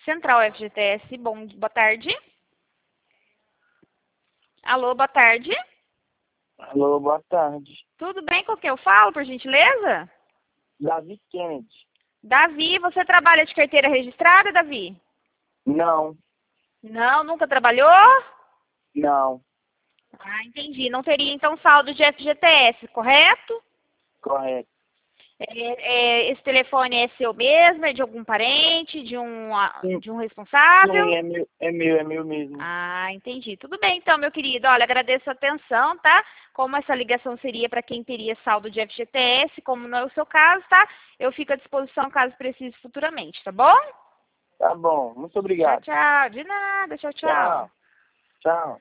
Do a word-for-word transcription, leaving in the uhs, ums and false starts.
Central F G T S, bom, boa tarde. Alô, boa tarde. Alô, boa tarde. Tudo bem com quem eu falo, por gentileza? Davi Kennedy. Davi, você trabalha de carteira registrada, Davi? Não, Não, nunca trabalhou? não, Ah, entendi. Não teria, então, saldo de F G T S, correto? correto. É, é, esse telefone é seu mesmo? É de algum parente? De um, ah, Sim, de um sim, responsável? é meu, é meu, é meu mesmo. Ah, entendi. Tudo bem, então, meu querido. Olha, agradeço a atenção, tá? Como essa ligação seria para quem teria saldo de F G T S, como não é o seu caso, tá? Eu fico à disposição caso precise futuramente, tá bom? Tá bom, muito Tchau, obrigado. tchau. De nada. Tchau, tchau. Tchau, tchau.